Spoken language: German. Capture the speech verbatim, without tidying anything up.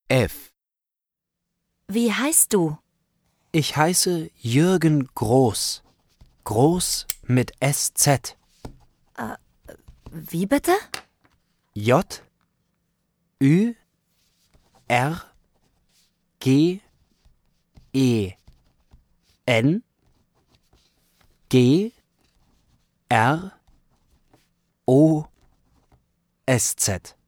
F. Wie heißt du? Ich heiße Jürgen Groß. Groß mit S Z. Wie bitte? J. Ü. R. G. E. N. G. R. O. S Z.